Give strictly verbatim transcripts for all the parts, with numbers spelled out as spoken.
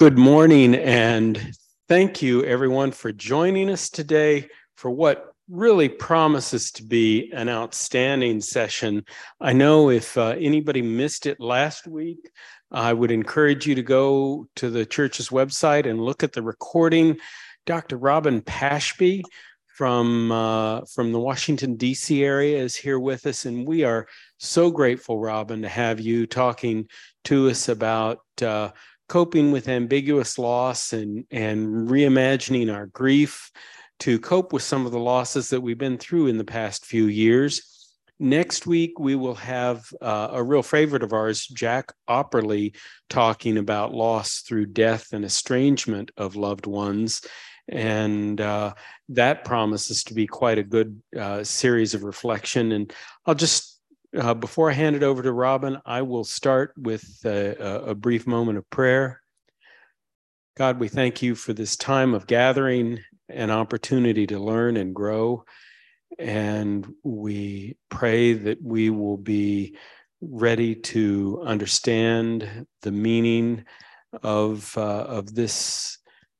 Good morning, and thank you everyone for joining us today for what really promises to be an outstanding session. I know if uh, anybody missed it last week, I would encourage you to go to the church's website and look at the recording. Doctor Robin Pashby from, uh, from the Washington, D C area is here with us, and we are so grateful, Robin, to have you talking to us about uh, coping with ambiguous loss and, and reimagining our grief to cope with some of the losses that we've been through in the past few years. Next week, we will have uh, a real favorite of ours, Jack Opperly, talking about loss through death and estrangement of loved ones. And uh, that promises to be quite a good uh, series of reflection. And I'll just Uh, before I hand it over to Robin, I will start with a, a brief moment of prayer. God, we thank you for this time of gathering, an opportunity to learn and grow. And we pray that we will be ready to understand the meaning of, uh, of this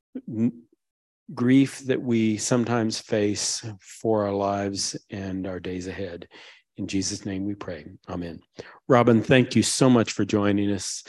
grief that we sometimes face for our lives and our days ahead. In Jesus' name we pray. Amen. Robin, thank you so much for joining us,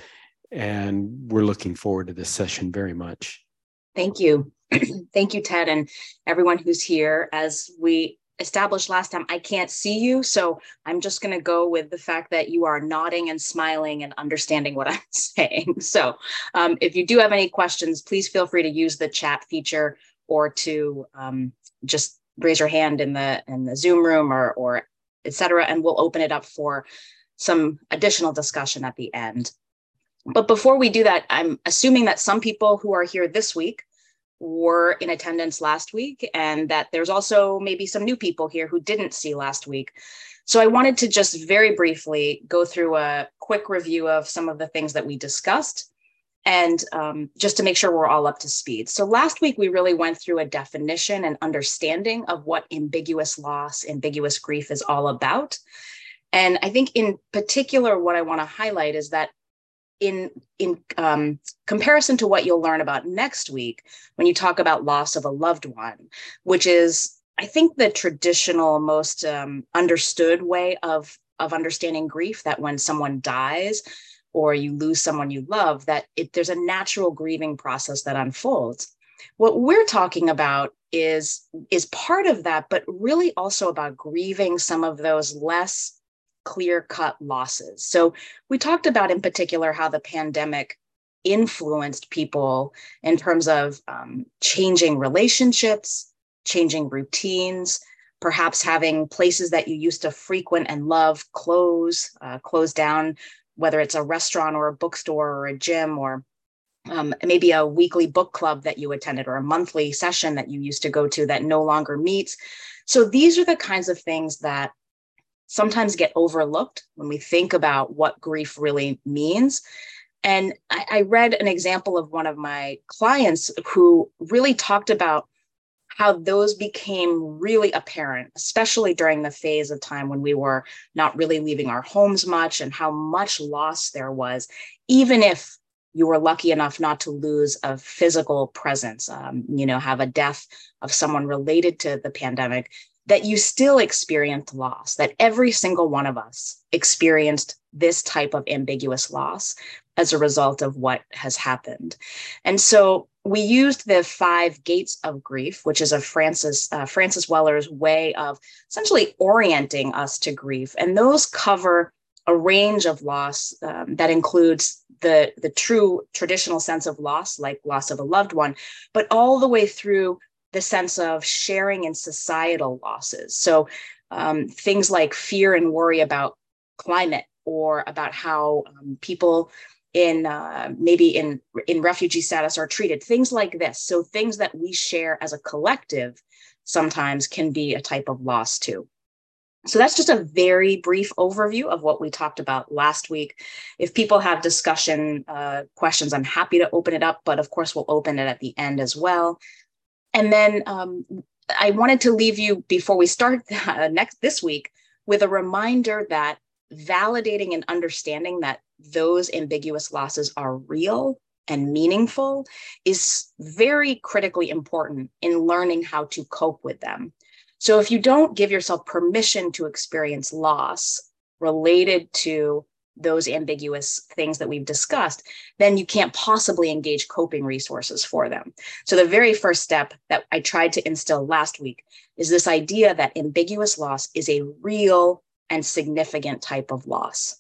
and we're looking forward to this session very much. Thank you. Thank you, Ted, and everyone who's here. As we established last time, I can't see you, so I'm just going to go with the fact that you are nodding and smiling and understanding what I'm saying. So um, if you do have any questions, please feel free to use the chat feature or to um, just raise your hand in the in the Zoom room or or et cetera, and we'll open it up for some additional discussion at the end. But before we do that, I'm assuming that some people who are here this week were in attendance last week, and that there's also maybe some new people here who didn't see last week. So I wanted to just very briefly go through a quick review of some of the things that we discussed, and um, just to make sure we're all up to speed. So last week, we really went through a definition and understanding of what ambiguous loss, ambiguous grief is all about. And I think in particular, what I want to highlight is that in, in um, comparison to what you'll learn about next week, when you talk about loss of a loved one, which is, I think, the traditional, most um, understood way of, of understanding grief, that when someone dies, or you lose someone you love, that it, there's a natural grieving process that unfolds. What we're talking about is, is part of that, but really also about grieving some of those less clear-cut losses. So we talked about in particular how the pandemic influenced people in terms of um, changing relationships, changing routines, perhaps having places that you used to frequent and love close, uh, close down, whether it's a restaurant or a bookstore or a gym, or um, maybe a weekly book club that you attended, or a monthly session that you used to go to that no longer meets. So these are the kinds of things that sometimes get overlooked when we think about what grief really means. And I, I read an example of one of my clients who really talked about how those became really apparent, especially during the phase of time when we were not really leaving our homes much, and how much loss there was, even if you were lucky enough not to lose a physical presence, um, you know, have a death of someone related to the pandemic, that you still experienced loss, that every single one of us experienced this type of ambiguous loss as a result of what has happened. And so we used the five gates of grief, which is a Francis, uh, Francis Weller's way of essentially orienting us to grief. And those cover a range of loss um, that includes the, the true traditional sense of loss, like loss of a loved one, but all the way through the sense of sharing in societal losses. So um, things like fear and worry about climate, or about how um, people in uh, maybe in, in refugee status are treated, things like this. So things that we share as a collective sometimes can be a type of loss too. So that's just a very brief overview of what we talked about last week. If people have discussion uh, questions, I'm happy to open it up, but of course we'll open it at the end as well. And then um, I wanted to leave you, before we start uh, next this week, with a reminder that validating and understanding that those ambiguous losses are real and meaningful is very critically important in learning how to cope with them. So if you don't give yourself permission to experience loss related to those ambiguous things that we've discussed, then you can't possibly engage coping resources for them. So the very first step that I tried to instill last week is this idea that ambiguous loss is a real and significant type of loss.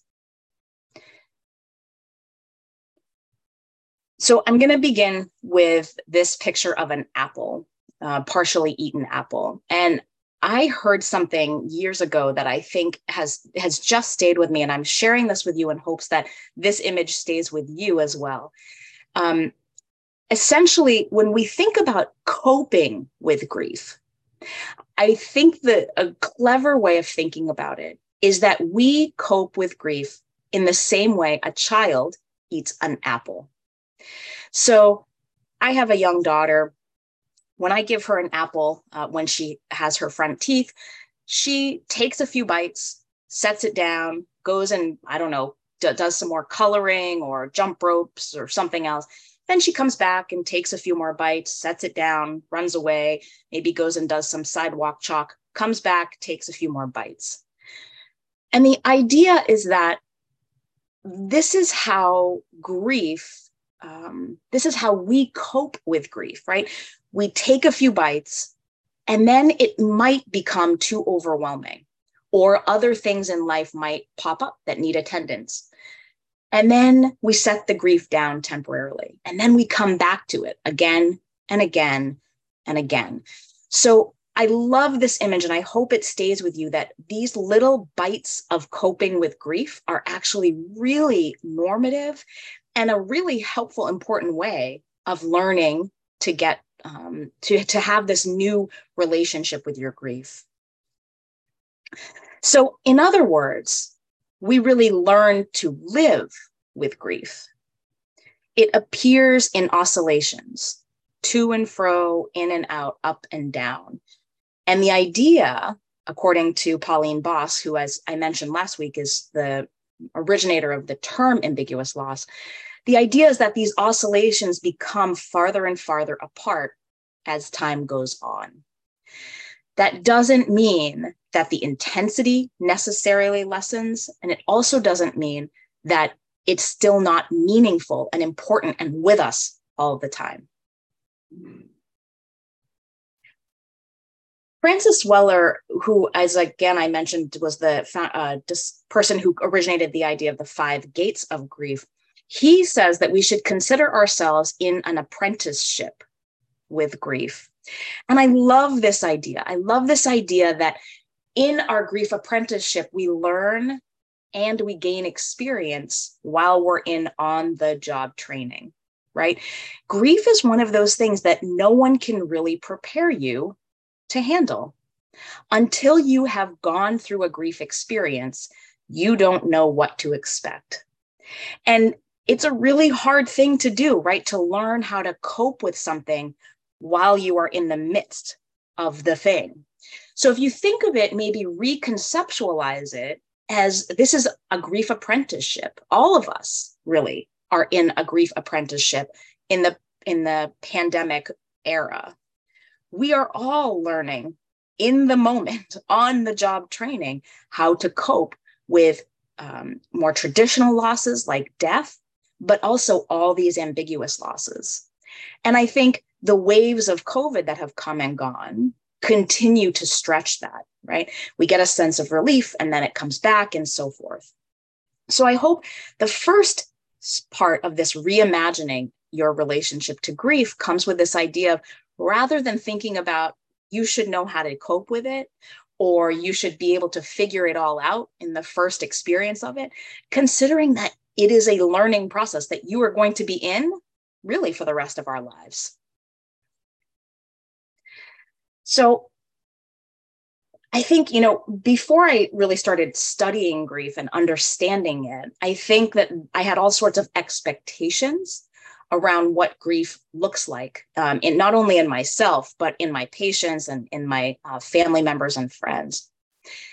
So I'm going to begin with this picture of an apple, uh, partially eaten apple. And I heard something years ago that I think has, has just stayed with me, and I'm sharing this with you in hopes that this image stays with you as well. Um, essentially, when we think about coping with grief, I think that a clever way of thinking about it is that we cope with grief in the same way a child eats an apple. So I have a young daughter. When I give her an apple, uh, when she has her front teeth, she takes a few bites, sets it down, goes and, I don't know, d- does some more coloring or jump ropes or something else. Then she comes back and takes a few more bites, sets it down, runs away, maybe goes and does some sidewalk chalk, comes back, takes a few more bites. And the idea is that this is how grief, um, this is how we cope with grief, right? We take a few bites, and then it might become too overwhelming, or other things in life might pop up that need attendance. And then we set the grief down temporarily, and then we come back to it again and again and again. So I love this image, and I hope it stays with you, that these little bites of coping with grief are actually really normative and a really helpful, important way of learning to get Um, to, to have this new relationship with your grief. So in other words, we really learn to live with grief. It appears in oscillations, to and fro, in and out, up and down. And the idea, according to Pauline Boss, who, as I mentioned last week, is the originator of the term ambiguous loss, the idea is that these oscillations become farther and farther apart as time goes on. That doesn't mean that the intensity necessarily lessens, and it also doesn't mean that it's still not meaningful and important and with us all the time. Francis Weller, who, as again I mentioned, was the uh, person who originated the idea of the five gates of grief, he says that we should consider ourselves in an apprenticeship with grief. And I love this idea. I love this idea that in our grief apprenticeship, we learn and we gain experience while we're in on-the-job training, right? Grief is one of those things that no one can really prepare you to handle. Until you have gone through a grief experience, you don't know what to expect. And it's a really hard thing to do, right? To learn how to cope with something while you are in the midst of the thing. So if you think of it, maybe reconceptualize it as this is a grief apprenticeship. All of us really are in a grief apprenticeship in the, in the pandemic era. We are all learning in the moment, on the job training, how to cope with um, more traditional losses like death, but also all these ambiguous losses. And I think the waves of COVID that have come and gone continue to stretch that, right? We get a sense of relief and then it comes back and so forth. So I hope the first part of this reimagining your relationship to grief comes with this idea of, rather than thinking about you should know how to cope with it, or you should be able to figure it all out in the first experience of it, considering that it is a learning process that you are going to be in really for the rest of our lives. So I think, you know, before I really started studying grief and understanding it, I think that I had all sorts of expectations around what grief looks like, um, in not only in myself, but in my patients and in my uh, family members and friends.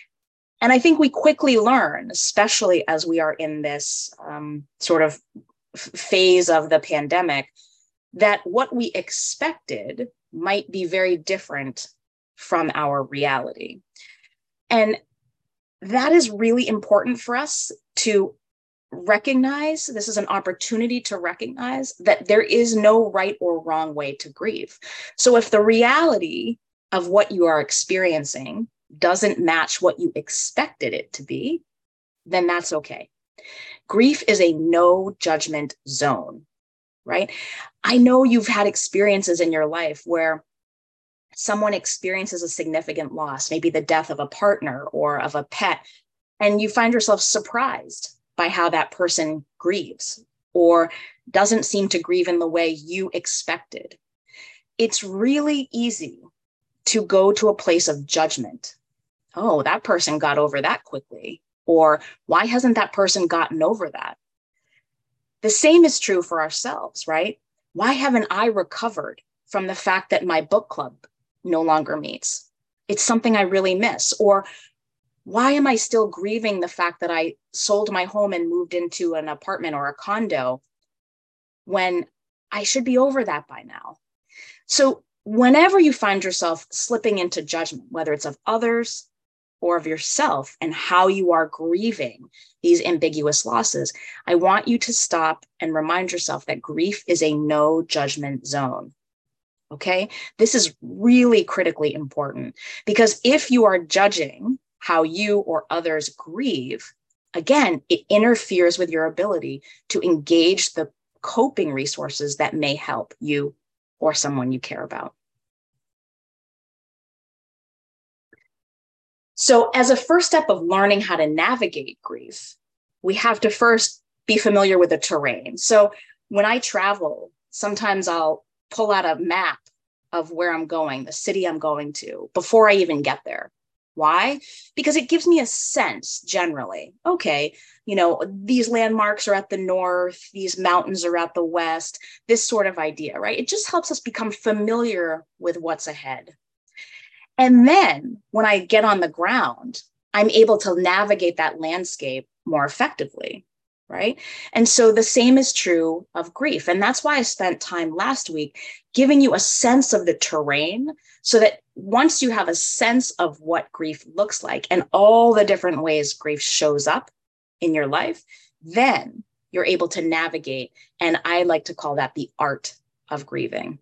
And I think we quickly learn, especially as we are in this um, sort of phase of the pandemic, that what we expected might be very different from our reality. And that is really important for us to recognize. This is an opportunity to recognize that there is no right or wrong way to grieve. So if the reality of what you are experiencing doesn't match what you expected it to be, then that's okay. Grief is a no judgment zone, right? I know you've had experiences in your life where someone experiences a significant loss, maybe the death of a partner or of a pet, and you find yourself surprised by how that person grieves or doesn't seem to grieve in the way you expected. It's really easy to go to a place of judgment. Oh, that person got over that quickly. Or why hasn't that person gotten over that? The same is true for ourselves, right? Why haven't I recovered from the fact that my book club no longer meets? It's something I really miss. Or why am I still grieving the fact that I sold my home and moved into an apartment or a condo when I should be over that by now? So whenever you find yourself slipping into judgment, whether it's of others or of yourself and how you are grieving these ambiguous losses, I want you to stop and remind yourself that grief is a no judgment zone. Okay? This is really critically important, because if you are judging how you or others grieve, again, it interferes with your ability to engage the coping resources that may help you or someone you care about. So as a first step of learning how to navigate grief, we have to first be familiar with the terrain. So when I travel, sometimes I'll pull out a map of where I'm going, the city I'm going to, before I even get there. Why? Because it gives me a sense generally. Okay, you know, these landmarks are at the north, these mountains are at the west, this sort of idea, right? It just helps us become familiar with what's ahead. And then when I get on the ground, I'm able to navigate that landscape more effectively, right? And so the same is true of grief. And that's why I spent time last week giving you a sense of the terrain, so that once you have a sense of what grief looks like and all the different ways grief shows up in your life, then you're able to navigate. And I like to call that the art of grieving.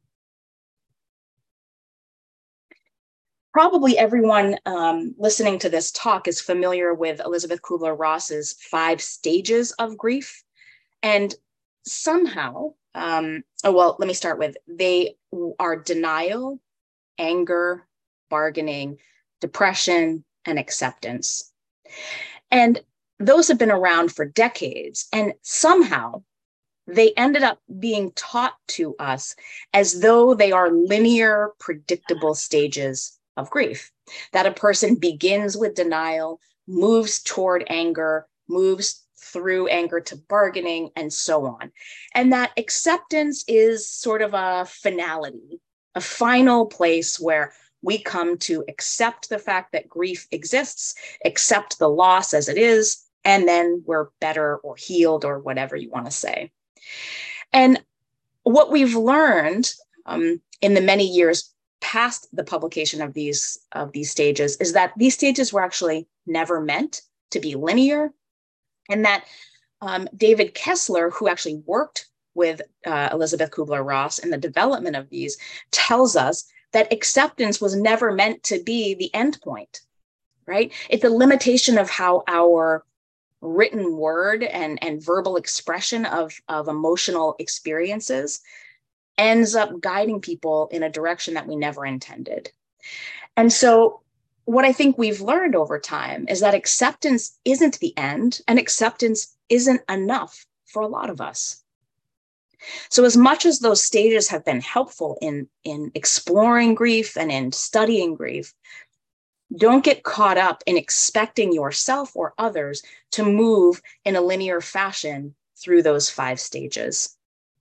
Probably everyone um, listening to this talk is familiar with Elisabeth Kubler-Ross's five stages of grief. And somehow, um, oh, well, let me start with, they are denial, anger, bargaining, depression, and acceptance. And those have been around for decades. And somehow they ended up being taught to us as though they are linear, predictable stages of grief, that a person begins with denial, moves toward anger, moves through anger to bargaining, and so on. And that acceptance is sort of a finality, a final place where we come to accept the fact that grief exists, accept the loss as it is, and then we're better or healed or whatever you want to say. And what we've learned um, in the many years past the publication of these of these stages is that these stages were actually never meant to be linear, and that um, David Kessler, who actually worked with uh, Elisabeth Kubler-Ross in the development of these, tells us that acceptance was never meant to be the end point, right? It's a limitation of how our written word and, and verbal expression of, of emotional experiences ends up guiding people in a direction that we never intended. And so what I think we've learned over time is that acceptance isn't the end, and acceptance isn't enough for a lot of us. So as much as those stages have been helpful in, in exploring grief and in studying grief, don't get caught up in expecting yourself or others to move in a linear fashion through those five stages.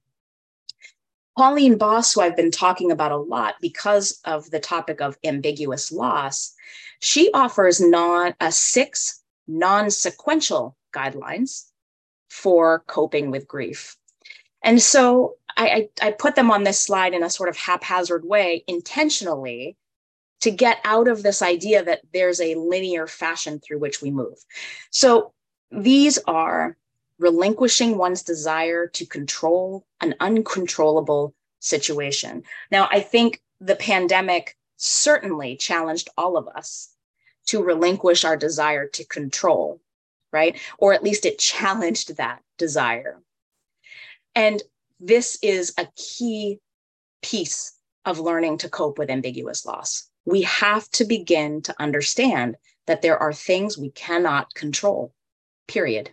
Pauline Boss, who I've been talking about a lot because of the topic of ambiguous loss, she offers non, uh, six non-sequential guidelines for coping with grief. And so I, I, I put them on this slide in a sort of haphazard way intentionally to get out of this idea that there's a linear fashion through which we move. So these are relinquishing one's desire to control an uncontrollable situation. Now, I think the pandemic certainly challenged all of us to relinquish our desire to control, right? Or at least it challenged that desire. And this is a key piece of learning to cope with ambiguous loss. We have to begin to understand that there are things we cannot control, period.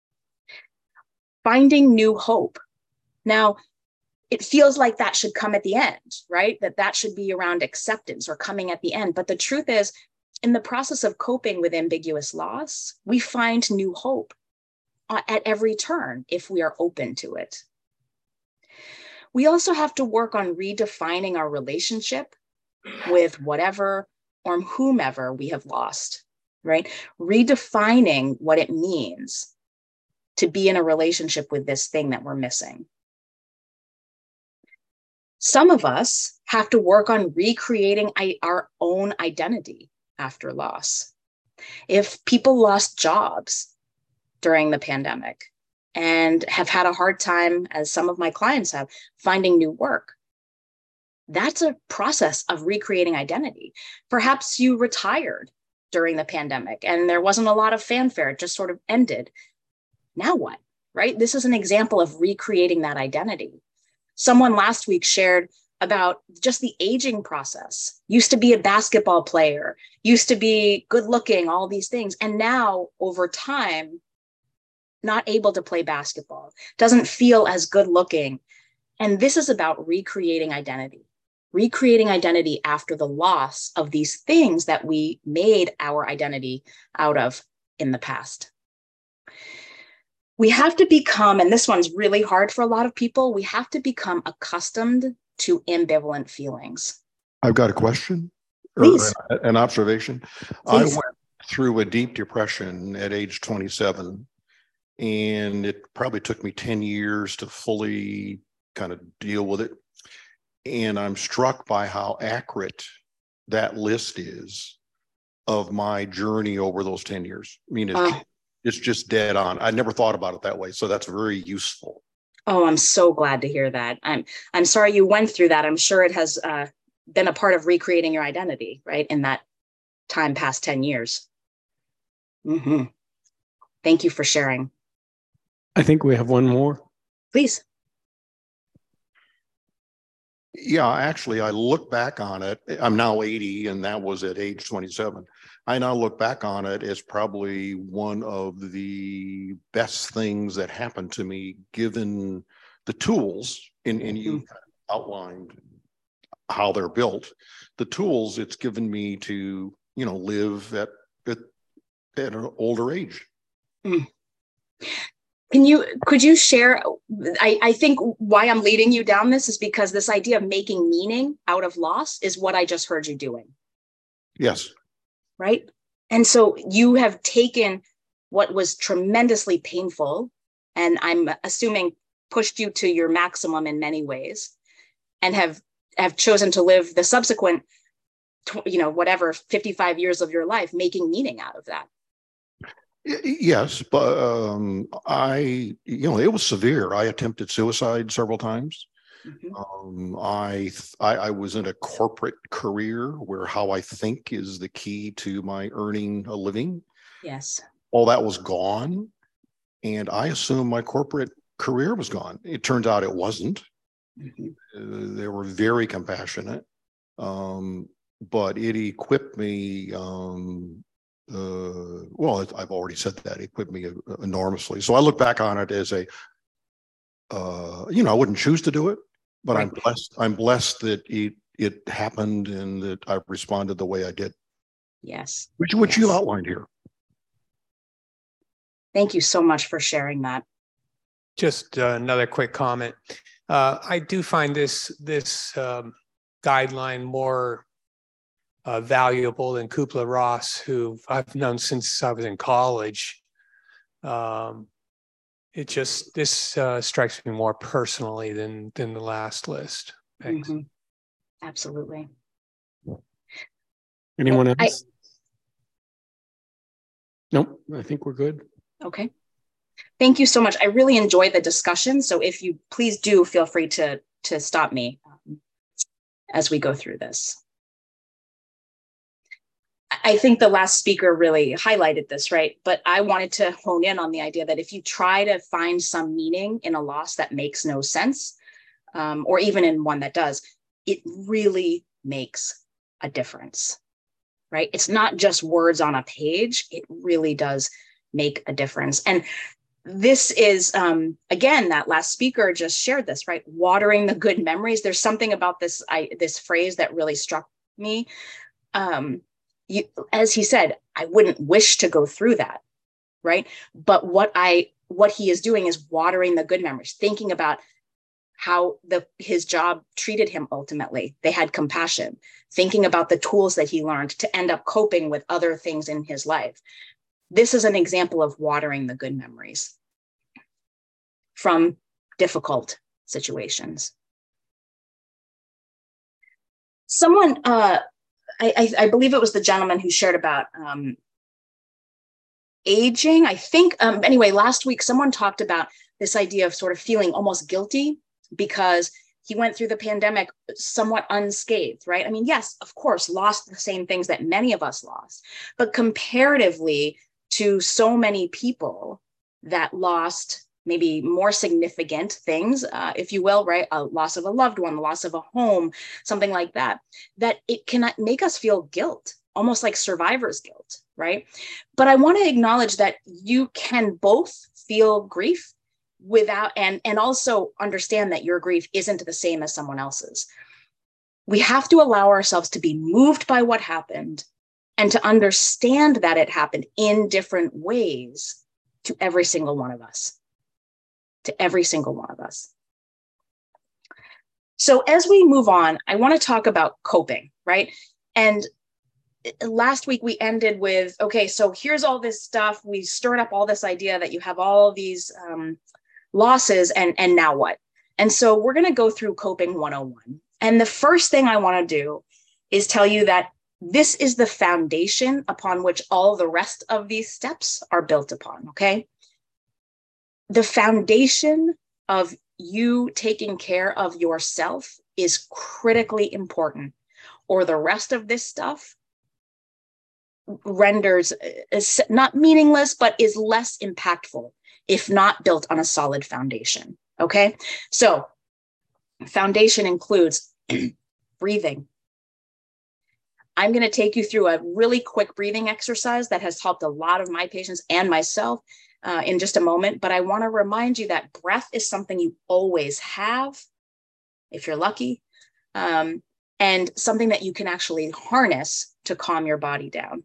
Finding new hope. Now, it feels like that should come at the end, right? That that should be around acceptance or coming at the end. But the truth is, in the process of coping with ambiguous loss, we find new hope at every turn if we are open to it. We also have to work on redefining our relationship with whatever or whomever we have lost, right? Redefining what it means to be in a relationship with this thing that we're missing. Some of us have to work on recreating our own identity after loss. If people lost jobs during the pandemic and have had a hard time, as some of my clients have, finding new work, that's a process of recreating identity. Perhaps you retired during the pandemic and there wasn't a lot of fanfare, it just sort of ended. Now what, right? This is an example of recreating that identity. Someone last week shared about just the aging process. Used to be a basketball player, used to be good looking, all these things. And now over time, not able to play basketball, doesn't feel as good looking. And this is about recreating identity, recreating identity after the loss of these things that we made our identity out of in the past. We have to become, and this one's really hard for a lot of people, we have to become accustomed to ambivalent feelings. I've got a question. Please. Or an observation. Please. I went through a deep depression at age twenty-seven, and it probably took me ten years to fully kind of deal with it. And I'm struck by how accurate that list is of my journey over those ten years. I mean, it's, uh, it's just dead on. I never thought about it that way. So that's very useful. Oh, I'm so glad to hear that. I'm I'm sorry you went through that. I'm sure it has uh, been a part of recreating your identity, right? In that time past ten years. Mm-hmm. Thank you for sharing. I think we have one more. Please. Yeah, actually, I look back on it. I'm now eighty, and that was at age twenty-seven. I now look back on it as probably one of the best things that happened to me, given the tools, and, and you outlined how they're built, the tools it's given me to, you know, live at, at, at an older age. Mm. Can you, could you share, I, I think why I'm leading you down this is because this idea of making meaning out of loss is what I just heard you doing. Yes. Right? And so you have taken what was tremendously painful, and I'm assuming pushed you to your maximum in many ways, and have, have chosen to live the subsequent, you know, whatever, fifty-five years of your life, making meaning out of that. Yes, but um, I, you know, it was severe. I attempted suicide several times. Mm-hmm. um, I, I I was in a corporate career where how I think is the key to my earning a living. Yes. All that was gone, and I assumed my corporate career was gone. It turns out it wasn't. Mm-hmm. Uh, they were very compassionate, um, but it equipped me. Um, Uh, well, I've already said that it equipped me enormously. So I look back on it as a, uh, you know, I wouldn't choose to do it, but right. I'm blessed. I'm blessed that it it happened and that I responded the way I did. Yes. Which which yes. you outlined here. Thank you so much for sharing that. Just uh, another quick comment. Uh, I do find this this um, guideline more Uh, valuable than Kubler-Ross, who I've known since I was in college. Um, it just, this uh, strikes me more personally than, than the last list. Thanks. Mhm. Absolutely. Anyone I- else? Nope, I think we're good. Okay. Thank you so much. I really enjoyed the discussion. So if you please do feel free to, to stop me um, as we go through this. I think the last speaker really highlighted this, right? But I wanted to hone in on the idea that if you try to find some meaning in a loss that makes no sense, um, or even in one that does, it really makes a difference, right? It's not just words on a page. It really does make a difference. And this is, um, again, that last speaker just shared this, right? Watering the good memories. There's something about this, I, this phrase that really struck me. Um, you, as he said, I wouldn't wish to go through that, right? But what I, what he is doing is watering the good memories, thinking about how the his job treated him ultimately. They had compassion, thinking about the tools that he learned to end up coping with other things in his life. This is an example of watering the good memories from difficult situations. Someone, uh, I, I, I believe it was the gentleman who shared about um, aging. I think, um, anyway, last week, someone talked about this idea of sort of feeling almost guilty because he went through the pandemic somewhat unscathed, right? I mean, yes, of course, lost the same things that many of us lost, but comparatively to so many people that lost maybe more significant things, uh, if you will, right? A loss of a loved one, the loss of a home, something like that, that it can make us feel guilt, almost like survivor's guilt, right? But I want to acknowledge that you can both feel grief without, and, and also understand that your grief isn't the same as someone else's. We have to allow ourselves to be moved by what happened and to understand that it happened in different ways to every single one of us, to every single one of us. So as we move on, I want to talk about coping, right? And last week we ended with, okay, so here's all this stuff. We stirred up all this idea that you have all these um, losses and, and now what? And so we're going to go through Coping one oh one. And the first thing I want to do is tell you that this is the foundation upon which all the rest of these steps are built upon, okay? The foundation of you taking care of yourself is critically important, or the rest of this stuff renders is not meaningless, but is less impactful if not built on a solid foundation, okay? So foundation includes breathing. I'm going to take you through a really quick breathing exercise that has helped a lot of my patients and myself uh, in just a moment. But I want to remind you that breath is something you always have, if you're lucky, um, and something that you can actually harness to calm your body down.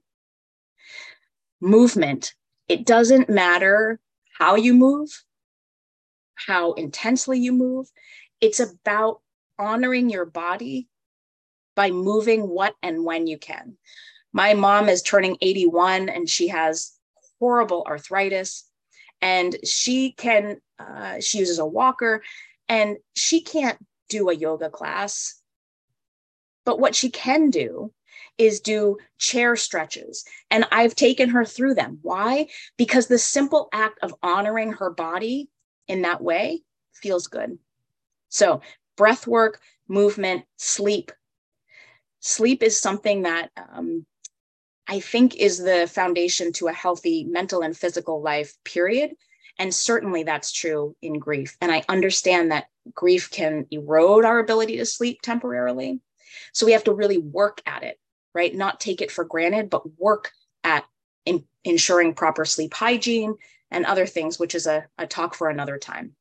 Movement. It doesn't matter how you move, how intensely you move. It's about honoring your body by moving what and when you can. My mom is turning eighty-one and she has horrible arthritis, and she can, uh, she uses a walker, and she can't do a yoga class. But what she can do is do chair stretches. And I've taken her through them. Why? Because the simple act of honoring her body in that way feels good. So breath work, movement, sleep. Sleep is something that um, I think is the foundation to a healthy mental and physical life, period. And certainly that's true in grief. And I understand that grief can erode our ability to sleep temporarily. So we have to really work at it, right? Not take it for granted, but work at in, ensuring proper sleep hygiene and other things, which is a, a talk for another time.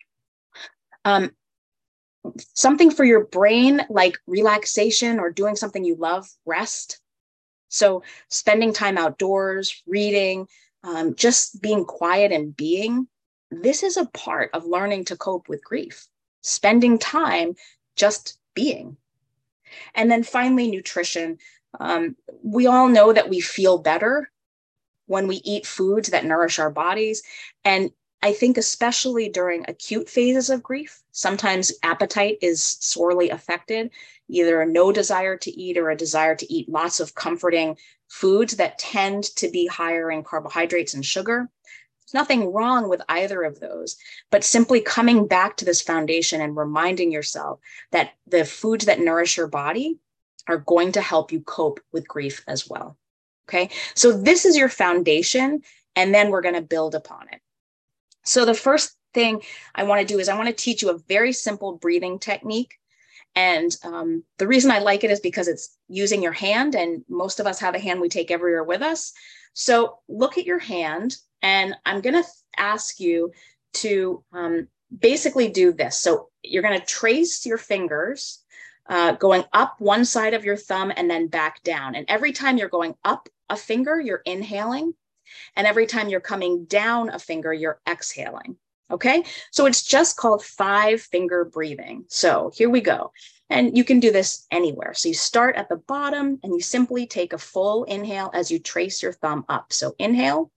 Um, something for your brain, like relaxation or doing something you love, rest. So spending time outdoors, reading, um, just being quiet and being, this is a part of learning to cope with grief. Spending time just being. And then finally, nutrition. Um, we all know that we feel better when we eat foods that nourish our bodies. And I think especially during acute phases of grief, sometimes appetite is sorely affected, either a no desire to eat or a desire to eat lots of comforting foods that tend to be higher in carbohydrates and sugar. There's nothing wrong with either of those, but simply coming back to this foundation and reminding yourself that the foods that nourish your body are going to help you cope with grief as well. Okay, so this is your foundation, and then we're going to build upon it. So the first thing I want to do is I want to teach you a very simple breathing technique. And um, the reason I like it is because it's using your hand, and most of us have a hand we take everywhere with us. So look at your hand, and I'm going to ask you to um, basically do this. So you're going to trace your fingers uh, going up one side of your thumb and then back down. And every time you're going up a finger, you're inhaling. And every time you're coming down a finger, you're exhaling. Okay, so it's just called five finger breathing. So here we go. And you can do this anywhere. So you start at the bottom and you simply take a full inhale as you trace your thumb up. So inhale.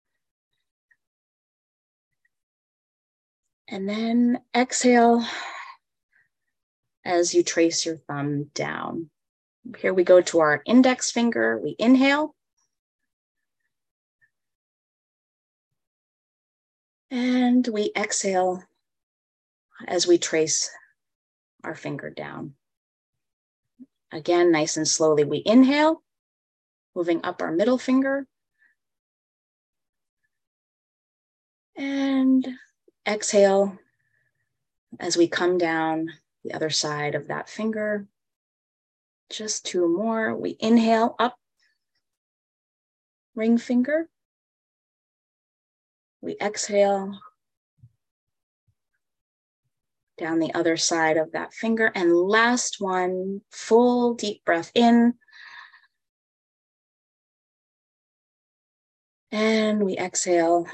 And then exhale as you trace your thumb down. Here we go to our index finger. We inhale. And we exhale as we trace our finger down. Again, nice and slowly, we inhale, moving up our middle finger. And exhale as we come down the other side of that finger. Just two more. We inhale up, ring finger. We exhale down the other side of that finger. And last one, full deep breath in. And we exhale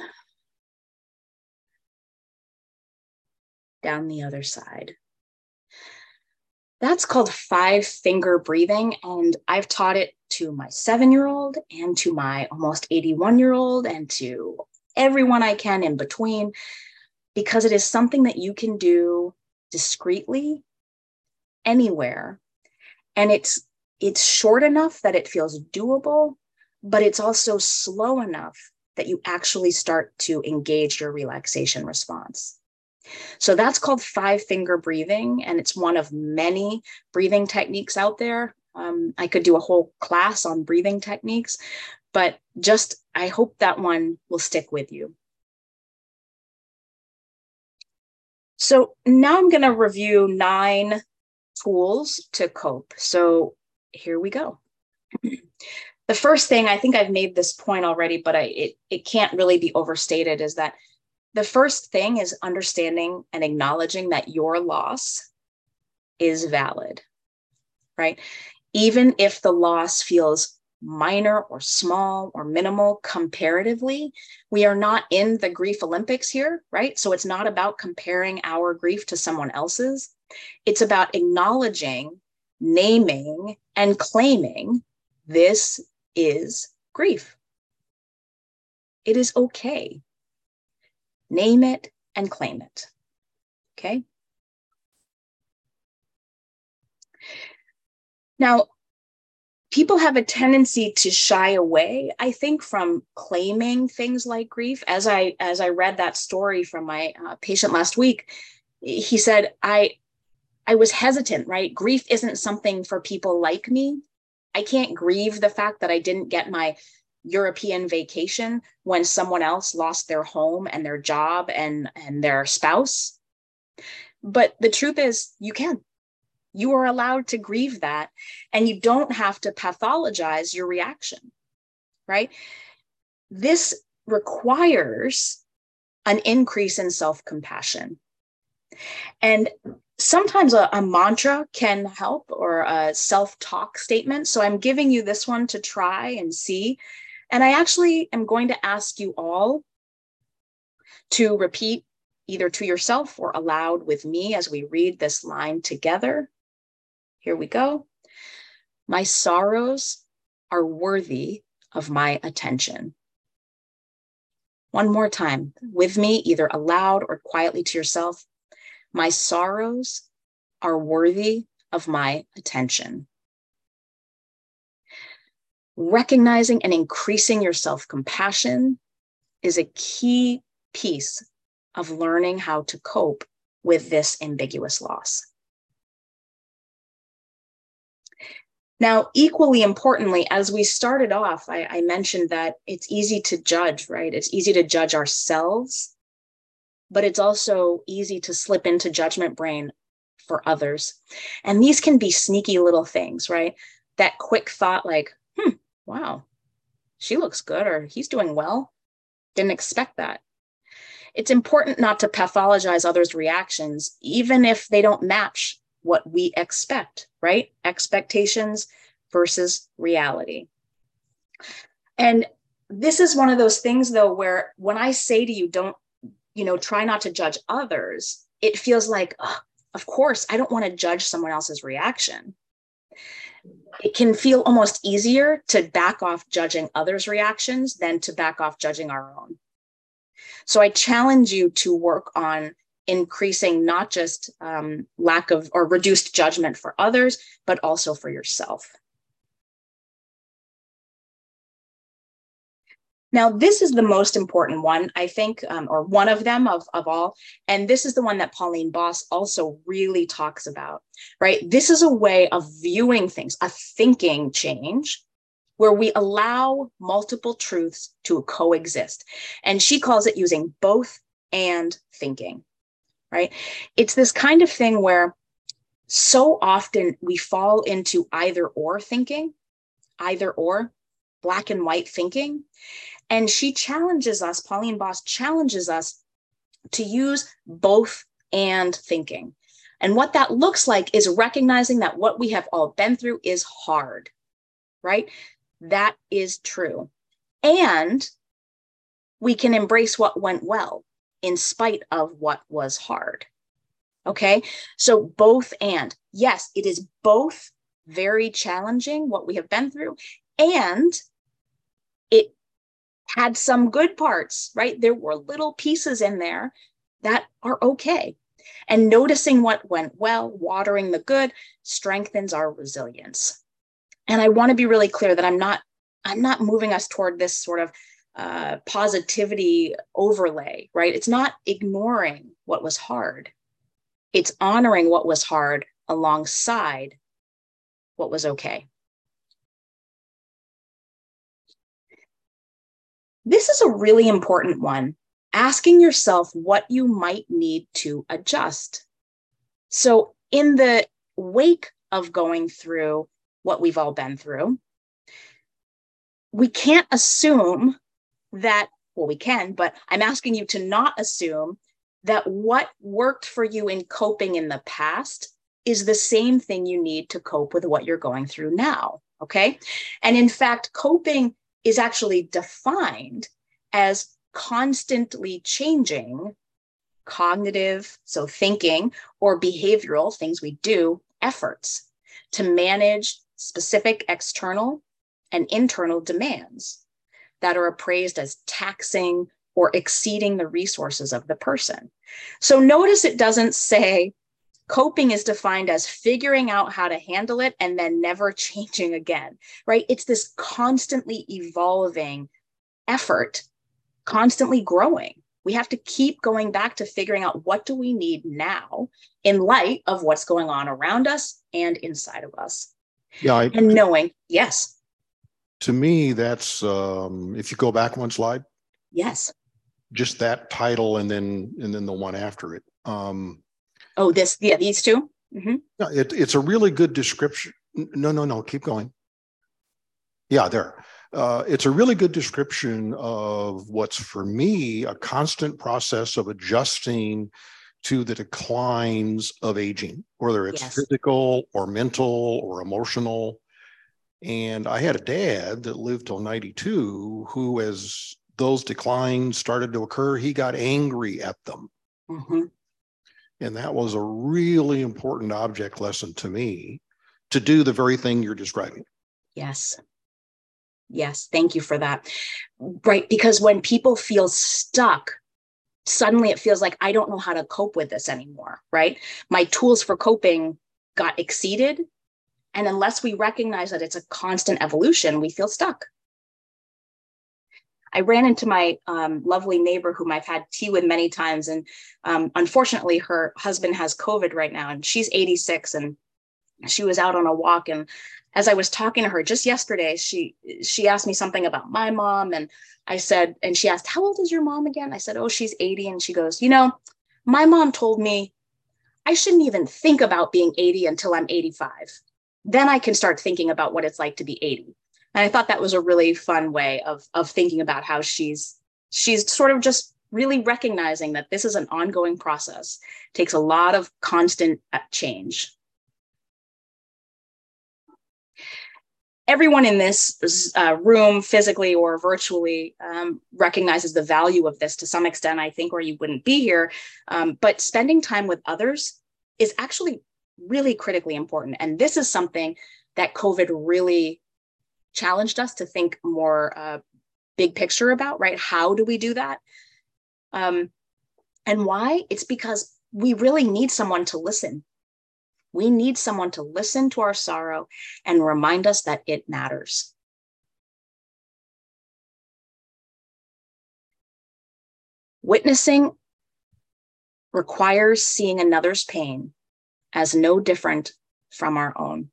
down the other side. That's called five finger breathing. And I've taught it to my seven-year-old and to my almost eighty-one-year-old and to everyone I can in between, because it is something that you can do discreetly anywhere. And it's it's short enough that it feels doable, but it's also slow enough that you actually start to engage your relaxation response. So that's called five finger breathing, and it's one of many breathing techniques out there. Um, I could do a whole class on breathing techniques, but just, I hope that one will stick with you. So now I'm going to review nine tools to cope. So here we go. The first thing, I think I've made this point already, but I, it, it can't really be overstated, is that the first thing is understanding and acknowledging that your loss is valid, right? Even if the loss feels minor or small or minimal comparatively, we are not in the grief Olympics here, right? So it's not about comparing our grief to someone else's. It's about acknowledging, naming, and claiming this is grief. It is okay. Name it and claim it, okay? Now, people have a tendency to shy away, I think, from claiming things like grief. As I as I read that story from my uh, patient last week, he said, I, I was hesitant, right? Grief isn't something for people like me. I can't grieve the fact that I didn't get my European vacation when someone else lost their home and their job and, and their spouse. But the truth is, you can. You are allowed to grieve that, and you don't have to pathologize your reaction, right? This requires an increase in self-compassion. And sometimes a, a mantra can help, or a self-talk statement. So I'm giving you this one to try and see. And I actually am going to ask you all to repeat either to yourself or aloud with me as we read this line together. Here we go. My sorrows are worthy of my attention. One more time with me, either aloud or quietly to yourself. My sorrows are worthy of my attention. Recognizing and increasing your self-compassion is a key piece of learning how to cope with this ambiguous loss. Now, equally importantly, as we started off, I, I mentioned that it's easy to judge, right? It's easy to judge ourselves, but it's also easy to slip into judgment brain for others. And these can be sneaky little things, right? That quick thought like, hmm, wow, she looks good, or he's doing well. Didn't expect that. It's important not to pathologize others' reactions, even if they don't match what we expect, right? Expectations versus reality. And this is one of those things, though, where when I say to you, don't, you know, try not to judge others, it feels like, oh, of course, I don't want to judge someone else's reaction. It can feel almost easier to back off judging others' reactions than to back off judging our own. So I challenge you to work on increasing not just um, lack of or reduced judgment for others, but also for yourself. Now, this is the most important one, I think, um, or one of them of, of all. And this is the one that Pauline Boss also really talks about, right? This is a way of viewing things, a thinking change, where we allow multiple truths to coexist. And she calls it using both and thinking, right? It's this kind of thing where so often we fall into either or thinking, either or, black and white thinking. And she challenges us, Pauline Boss challenges us to use both and thinking. And what that looks like is recognizing that what we have all been through is hard, right? That is true. And we can embrace what went well in spite of what was hard. Okay, so both and. Yes, it is both very challenging, what we have been through, and it had some good parts, right? There were little pieces in there that are okay. And noticing what went well, watering the good, strengthens our resilience. And I want to be really clear that I'm not, I'm not moving us toward this sort of uh, positivity overlay, right? It's not ignoring what was hard. It's honoring what was hard alongside what was okay. This is a really important one, asking yourself what you might need to adjust. So in the wake of going through what we've all been through, we can't assume that, well, we can, but I'm asking you to not assume that what worked for you in coping in the past is the same thing you need to cope with what you're going through now, okay? And in fact, coping is actually defined as constantly changing cognitive, so thinking, or behavioral, things we do, efforts to manage specific external and internal demands that are appraised as taxing or exceeding the resources of the person. So notice it doesn't say coping is defined as figuring out how to handle it and then never changing again, right? It's this constantly evolving effort, constantly growing. We have to keep going back to figuring out what do we need now in light of what's going on around us and inside of us. Yeah. I, and knowing, yes. To me, that's, um, if you go back one slide. Yes. Just that title and then, and then the one after it. Um, oh, this, yeah, these two? Mm-hmm. it, it's a really good description. No, no, no, keep going. Yeah, there. Uh, it's a really good description of what's, for me, a constant process of adjusting to the declines of aging, whether it's yes. physical or mental or emotional. And I had a dad that lived till ninety-two who, as those declines started to occur, he got angry at them. Mm-hmm. And that was a really important object lesson to me, to do the very thing you're describing. Yes. Yes, thank you for that. Right, because when people feel stuck, suddenly it feels like I don't know how to cope with this anymore, right? My tools for coping got exceeded. And unless we recognize that it's a constant evolution, we feel stuck. I ran into my um, lovely neighbor whom I've had tea with many times. And um, unfortunately, her husband has COVID right now, and she's eighty-six, and she was out on a walk. And as I was talking to her just yesterday, she she asked me something about my mom. And I said, and she asked, how old is your mom again? I said, oh, she's eighty. And she goes, you know, my mom told me I shouldn't even think about being eighty until I'm eighty-five. Then I can start thinking about what it's like to be eighty. And I thought that was a really fun way of, of thinking about how she's she's sort of just really recognizing that this is an ongoing process. It takes a lot of constant change. Everyone in this uh, room, physically or virtually, um, recognizes the value of this to some extent, I think, or you wouldn't be here. Um, but spending time with others is actually really critically important. And this is something that COVID really challenged us to think more uh, big picture about, right? How do we do that? Um, and why? It's because we really need someone to listen. We need someone to listen to our sorrow and remind us that it matters. Witnessing requires seeing another's pain as no different from our own.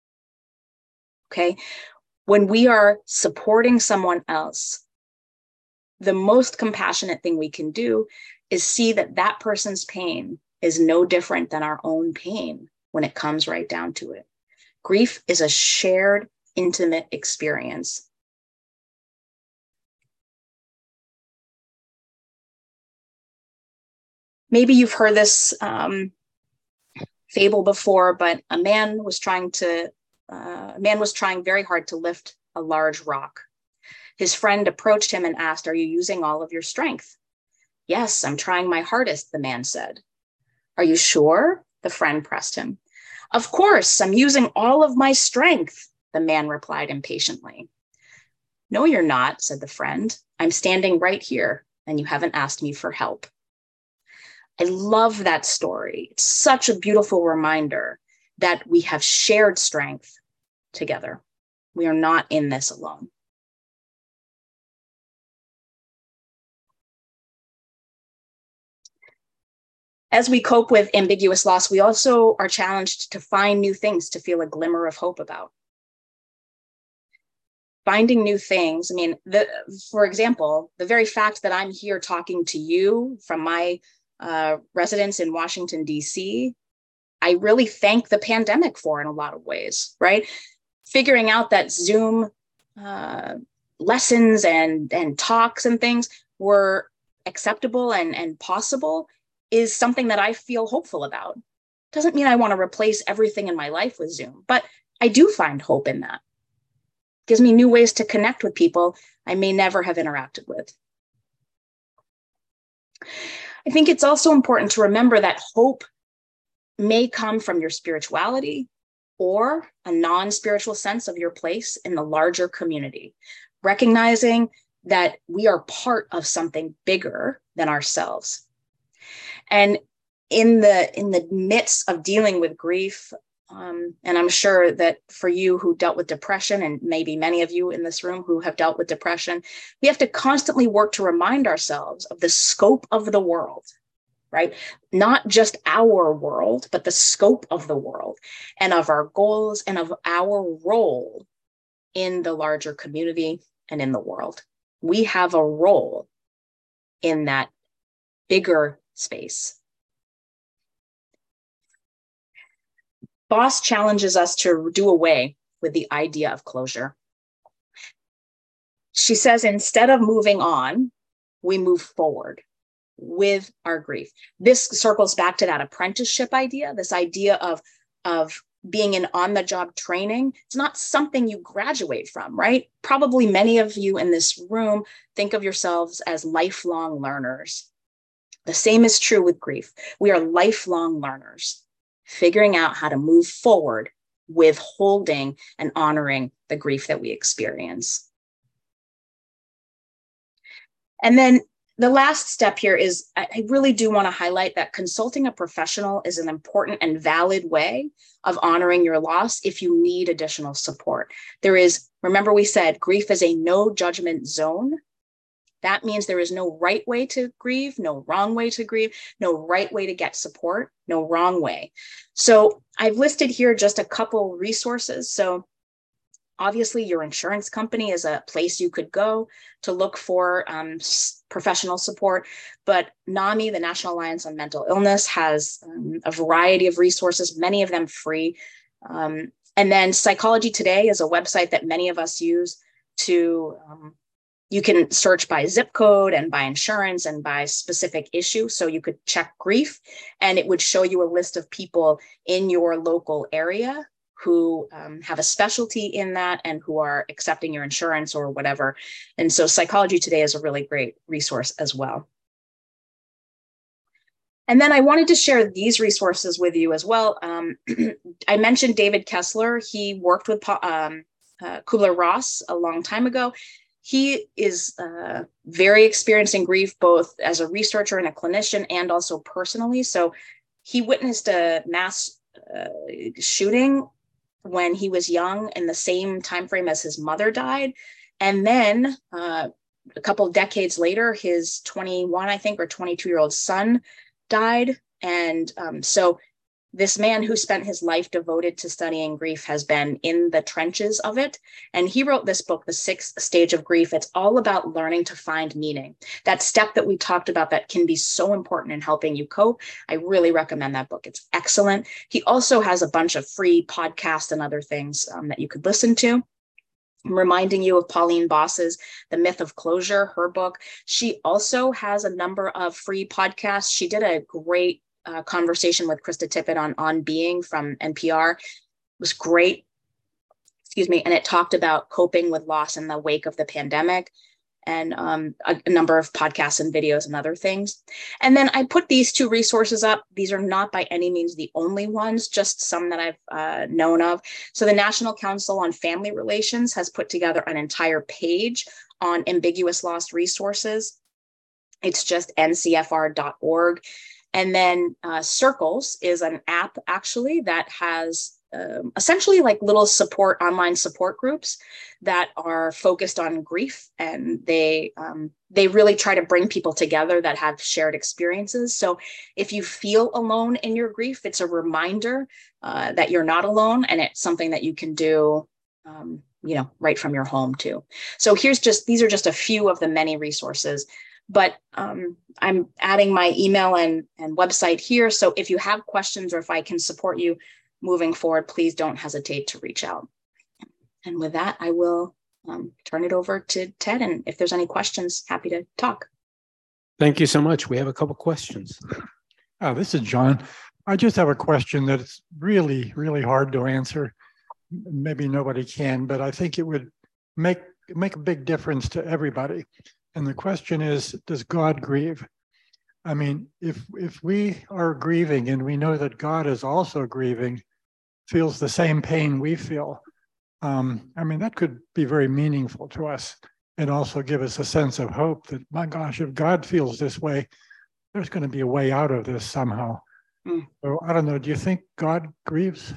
Okay? When we are supporting someone else, the most compassionate thing we can do is see that that person's pain is no different than our own pain when it comes right down to it. Grief is a shared, intimate experience. Maybe you've heard this um, fable before, but a man was trying to Uh, a man was trying very hard to lift a large rock. His friend approached him and asked, are you using all of your strength? Yes, I'm trying my hardest, the man said. Are you sure? The friend pressed him. Of course, I'm using all of my strength, the man replied impatiently. No, you're not, said the friend. I'm standing right here, and you haven't asked me for help. I love that story. It's such a beautiful reminder that we have shared strength together. We are not in this alone. As we cope with ambiguous loss, we also are challenged to find new things to feel a glimmer of hope about. Finding new things, I mean, the, for example, the very fact that I'm here talking to you from my uh, residence in Washington, D C, I really thank the pandemic for in a lot of ways, right? Figuring out that Zoom uh, lessons and, and talks and things were acceptable and, and possible is something that I feel hopeful about. Doesn't mean I want to replace everything in my life with Zoom, but I do find hope in that. Gives me new ways to connect with people I may never have interacted with. I think it's also important to remember that hope may come from your spirituality or a non-spiritual sense of your place in the larger community, recognizing that we are part of something bigger than ourselves. And in the, in the midst of dealing with grief, um, and I'm sure that for you who dealt with depression, and maybe many of you in this room who have dealt with depression, we have to constantly work to remind ourselves of the scope of the world, right? Not just our world, but the scope of the world and of our goals and of our role in the larger community and in the world. We have a role in that bigger space. Boss challenges us to do away with the idea of closure. She says, instead of moving on, we move forward with our grief. This circles back to that apprenticeship idea, this idea of, of being in on-the-job training. It's not something you graduate from, right? Probably many of you in this room think of yourselves as lifelong learners. The same is true with grief. We are lifelong learners, figuring out how to move forward with holding and honoring the grief that we experience. And then the last step here is I, I really do want to highlight that consulting a professional is an important and valid way of honoring your loss if you need additional support. There is, remember we said, grief is a no judgment zone. That means there is no right way to grieve, no wrong way to grieve, no right way to get support, no wrong way. So I've listed here just a couple resources. So obviously, your insurance company is a place you could go to look for um, professional support. But NAMI, the National Alliance on Mental Illness, has um, a variety of resources, many of them free. Um, and then Psychology Today is a website that many of us use to, um, you can search by zip code and by insurance and by specific issue. So you could check grief and it would show you a list of people in your local area who um, have a specialty in that and who are accepting your insurance or whatever. And so Psychology Today is a really great resource as well. And then I wanted to share these resources with you as well. Um, I mentioned David Kessler. He worked with um, uh, Kubler-Ross a long time ago. He is uh, very experienced in grief, both as a researcher and a clinician and also personally. So he witnessed a mass uh, shooting when he was young in the same time frame as his mother died. And then uh, a couple of decades later, his twenty-one, I think, or twenty-two year old son died. And um, so this man who spent his life devoted to studying grief has been in the trenches of it. And he wrote this book, The Sixth Stage of Grief. It's all about learning to find meaning. That step that we talked about that can be so important in helping you cope. I really recommend that book. It's excellent. He also has a bunch of free podcasts and other things um, that you could listen to. I'm reminding you of Pauline Boss's The Myth of Closure, her book. She also has a number of free podcasts. She did a great Uh, conversation with Krista Tippett on On Being from N P R. It was great, excuse me, and it talked about coping with loss in the wake of the pandemic, and um, a, a number of podcasts and videos and other things. And then I put these two resources up. These are not by any means the only ones, just some that I've uh, known of. So the National Council on Family Relations has put together an entire page on ambiguous loss resources. It's just N C F R dot org. And then uh, Circles is an app actually that has um, essentially like little support, online support groups that are focused on grief. And they, um, they really try to bring people together that have shared experiences. So if you feel alone in your grief, it's a reminder uh, that you're not alone, and it's something that you can do um, you know, right from your home too. So here's just, these are just a few of the many resources. But um, I'm adding my email and, and website here. So if you have questions or if I can support you moving forward, please don't hesitate to reach out. And with that, I will um, turn it over to Ted. And if there's any questions, happy to talk. Thank you so much. We have a couple questions. Oh, this is John. I just have a question that's really, really hard to answer. Maybe nobody can, but I think it would make, make a big difference to everybody. And the question is, does God grieve? I mean, if if we are grieving and we know that God is also grieving, feels the same pain we feel, um, I mean, that could be very meaningful to us and also give us a sense of hope that, my gosh, if God feels this way, there's going to be a way out of this somehow. Mm. So I don't know, do you think God grieves?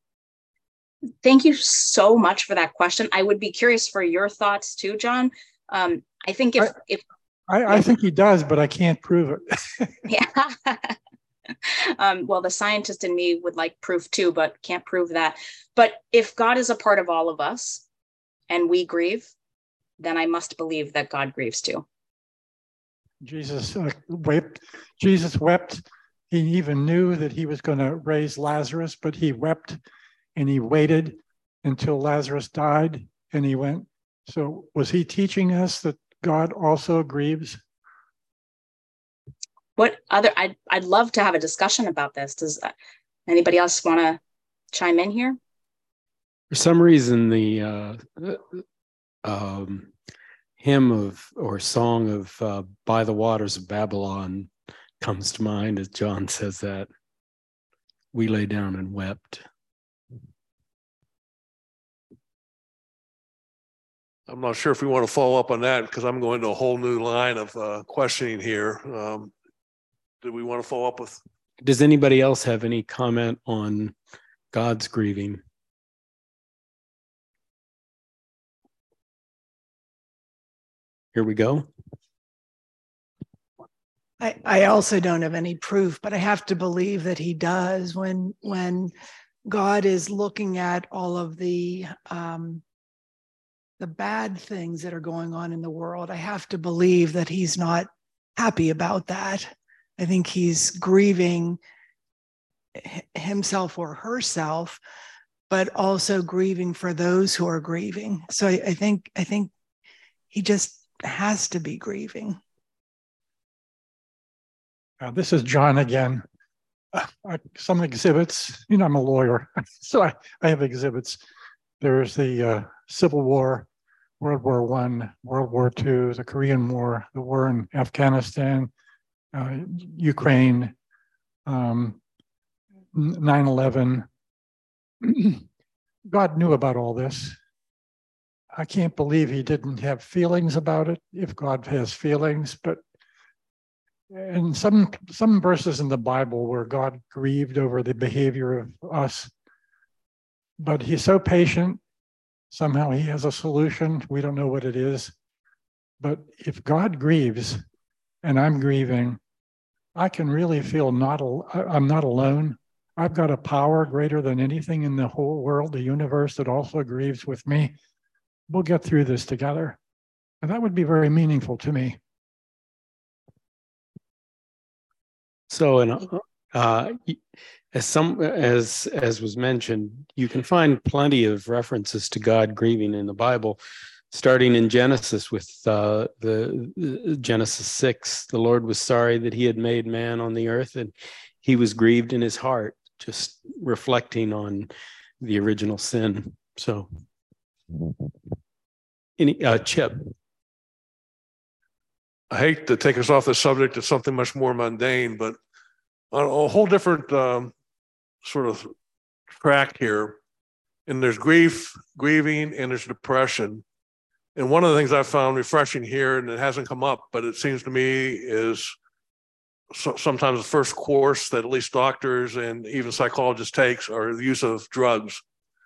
Thank you so much for that question. I would be curious for your thoughts too, John. Um, I think if, I, if I, I think he does, but I can't prove it. Yeah. um, well, the scientist in me would like proof too, but can't prove that. But if God is a part of all of us and we grieve, then I must believe that God grieves too. Jesus uh, wept. Jesus wept. He even knew that he was going to raise Lazarus, but he wept and he waited until Lazarus died and he went. So was he teaching us that God also grieves? What other, I'd, I'd love to have a discussion about this. Does anybody else want to chime in here? For some reason, the uh, um, hymn of or song of uh, By the Waters of Babylon comes to mind as John says that. We lay down and wept. I'm not sure if we want to follow up on that because I'm going to a whole new line of uh, questioning here. Um, do we want to follow up with? Does anybody else have any comment on God's grieving? Here we go. I, I also don't have any proof, but I have to believe that he does when when God is looking at all of the um, the bad things that are going on in the world. I have to believe that he's not happy about that. I think he's grieving himself or herself, but also grieving for those who are grieving. So I, I think I think he just has to be grieving. Uh, this is John again. Uh, uh, some exhibits, you know, I'm a lawyer, so I, I have exhibits. There's the uh, Civil War, World War One, World War Two, the Korean War, the war in Afghanistan, uh, Ukraine, um, nine eleven. God knew about all this. I can't believe he didn't have feelings about it, if God has feelings, but and some some verses in the Bible where God grieved over the behavior of us, but he's so patient. Somehow he has a solution. We don't know what it is. But if God grieves and I'm grieving, I can really feel not al- I'm not alone. I've got a power greater than anything in the whole world, the universe, that also grieves with me. We'll get through this together. And that would be very meaningful to me. So, and uh, as some as as was mentioned, you can find plenty of references to God grieving in the Bible, starting in Genesis with uh, the, the Genesis six. The Lord was sorry that He had made man on the earth, and He was grieved in His heart, just reflecting on the original sin. So, any uh, Chip. I hate to take us off the subject to something much more mundane, but on a whole different um, sort of track here. And there's grief, grieving, and there's depression. And one of the things I found refreshing here, and it hasn't come up, but it seems to me is so, sometimes the first course that at least doctors and even psychologists takes are the use of drugs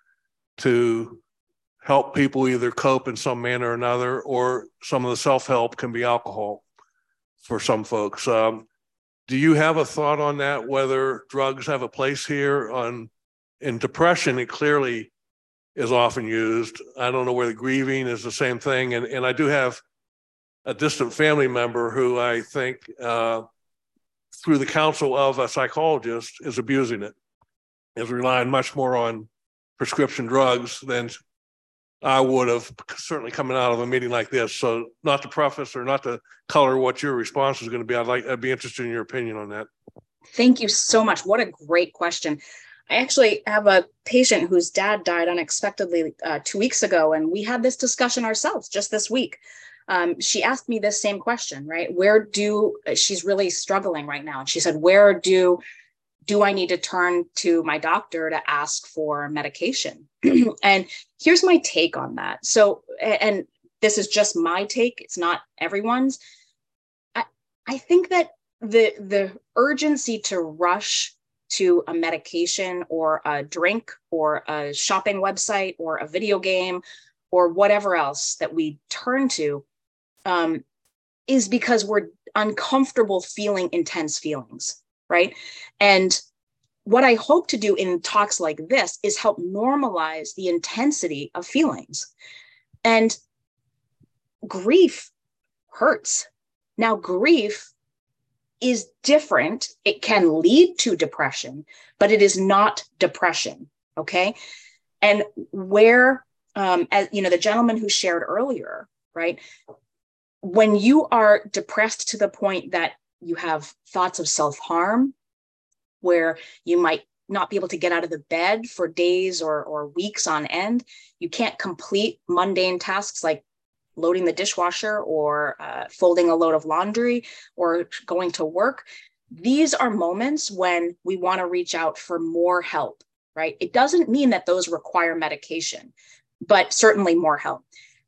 to help people either cope in some manner or another, or some of the self-help can be alcohol for some folks. Um, do you have a thought on that, whether drugs have a place here? On in depression, it clearly is often used. I don't know whether grieving is the same thing. And, and I do have a distant family member who I think uh, through the counsel of a psychologist is abusing it, is relying much more on prescription drugs than I would have certainly coming out of a meeting like this. So not to preface or not to color what your response is going to be, I'd like, I'd be interested in your opinion on that. Thank you so much. What a great question. I actually have a patient whose dad died unexpectedly uh, two weeks ago, and we had this discussion ourselves just this week. Um, she asked me this same question, right? Where do, she's really struggling right now. And she said, where do, do I need to turn to my doctor to ask for medication? And here's my take on that. So, and this is just my take, it's not everyone's. I, I think that the, the urgency to rush to a medication or a drink or a shopping website or a video game or whatever else that we turn to um, is because we're uncomfortable feeling intense feelings, right? And what I hope to do in talks like this is help normalize the intensity of feelings. And grief hurts. Now, grief is different. It can lead to depression, but it is not depression, okay? And where, um, as you know, the gentleman who shared earlier, right? When you are depressed to the point that you have thoughts of self-harm, where you might not be able to get out of the bed for days or, or weeks on end, you can't complete mundane tasks like loading the dishwasher or uh, folding a load of laundry or going to work. These are moments when we want to reach out for more help, right? It doesn't mean that those require medication, but certainly more help.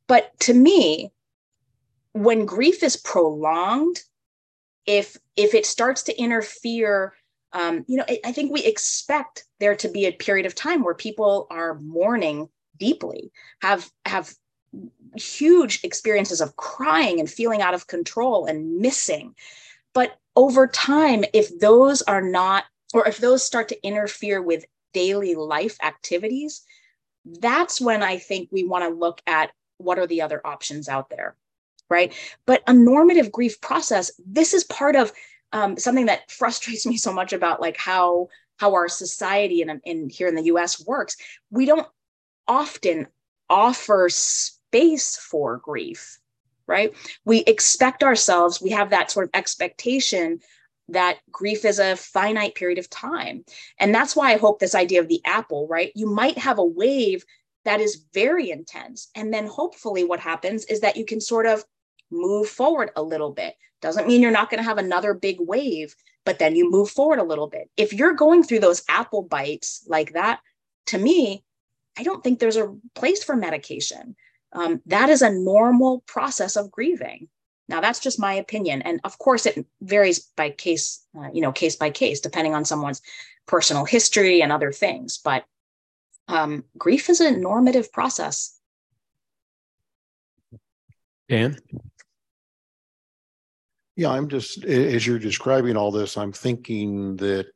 But to me, when grief is prolonged, if if it starts to interfere, um, you know, I, I think we expect there to be a period of time where people are mourning deeply, have have huge experiences of crying and feeling out of control and missing. But over time, if those are not, or if those start to interfere with daily life activities, that's when I think we want to look at what are the other options out there, right? But a normative grief process, this is part of um, something that frustrates me so much about like how how our society and in, here in the U S works. We don't often offer space for grief, right? We expect ourselves, we have that sort of expectation that grief is a finite period of time. And that's why I hope this idea of the apple, right? You might have a wave that is very intense. And then hopefully what happens is that you can sort of move forward a little bit. Doesn't mean you're not going to have another big wave, but then you move forward a little bit. If you're going through those apple bites like that, to me, I don't think there's a place for medication. Um, that is a normal process of grieving. Now, that's just my opinion. And of course, it varies by case, uh, you know, case by case, depending on someone's personal history and other things. But um, grief is a normative process. Dan? Yeah, I'm just, as you're describing all this, I'm thinking that